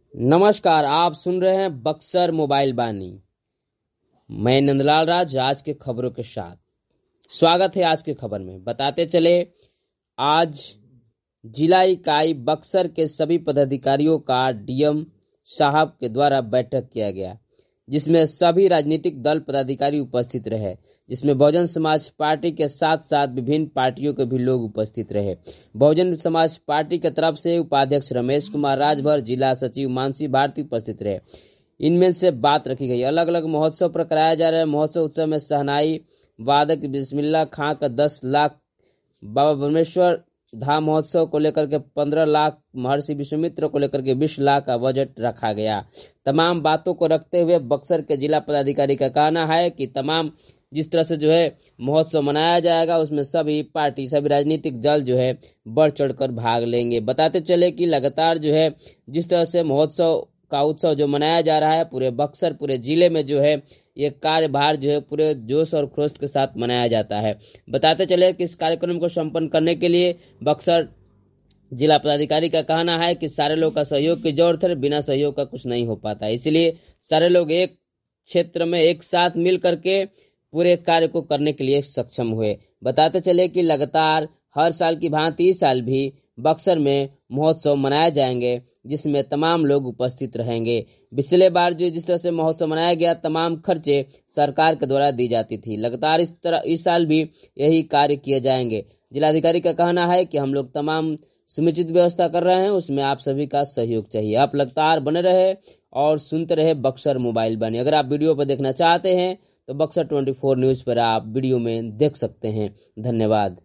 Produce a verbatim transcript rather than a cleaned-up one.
नमस्कार, आप सुन रहे हैं बक्सर मोबाइल बानी। मैं नंदलाल राज आज के खबरों के साथ स्वागत है। आज के खबर में बताते चले, आज जिला इकाई बक्सर के सभी पदाधिकारियों का डीएम साहब के द्वारा बैठक किया गया, जिसमें सभी राजनीतिक दल पदाधिकारी उपस्थित रहे, जिसमें बहुजन समाज पार्टी के साथ साथ विभिन्न पार्टियों के भी लोग उपस्थित रहे। बहुजन समाज पार्टी की तरफ से उपाध्यक्ष रमेश कुमार राजभर, जिला सचिव मानसी भारती उपस्थित रहे। इनमें से बात रखी गई। अलग अलग महोत्सव पर कराया जा रहा है। महोत्सव उत्सव में शहनाई वादक बिस्मिल्ला खां का दस लाख, बाबा भुवनेश्वर धाम महोत्सव को लेकर के पंद्रह लाख, महर्षि विश्वामित्र को लेकर के बीस लाख का बजट रखा गया। तमाम बातों को रखते हुए बक्सर के जिला पदाधिकारी का कहना है कि तमाम जिस तरह से जो है महोत्सव मनाया जाएगा, उसमें सभी पार्टी सभी राजनीतिक दल जो है बढ़ चढ़कर भाग लेंगे। बताते चले कि लगातार जो है जिस तरह से महोत्सव का उत्सव जो मनाया जा रहा है, पूरे बक्सर पूरे जिले में जो है ये कार्यभार जो है पूरे जोश और खरोश के साथ मनाया जाता है। बताते चले कि इस कार्यक्रम को संपन्न करने के लिए बक्सर जिला पदाधिकारी का कहना है कि सारे लोग का सहयोग की जरूरत है, बिना सहयोग का कुछ नहीं हो पाता। इसलिए सारे लोग एक क्षेत्र में एक साथ मिल करके पूरे कार्य को करने के लिए सक्षम हुए। बताते चले कि लगातार हर साल की भांति इस साल भी बक्सर में महोत्सव मनाए जाएंगे, जिसमें तमाम लोग उपस्थित रहेंगे। पिछले बार जो जिस तरह से महोत्सव मनाया गया, तमाम खर्चे सरकार के द्वारा दी जाती थी। लगातार इस तरह इस साल भी यही कार्य किए जाएंगे। जिलाधिकारी का कहना है कि हम लोग तमाम समुचित व्यवस्था कर रहे हैं, उसमें आप सभी का सहयोग चाहिए। आप लगातार बने रहे और सुनते रहे बक्सर मोबाइल बानी। अगर आप वीडियो पर देखना चाहते हैं तो बक्सर चौबीस न्यूज पर आप वीडियो में देख सकते हैं। धन्यवाद।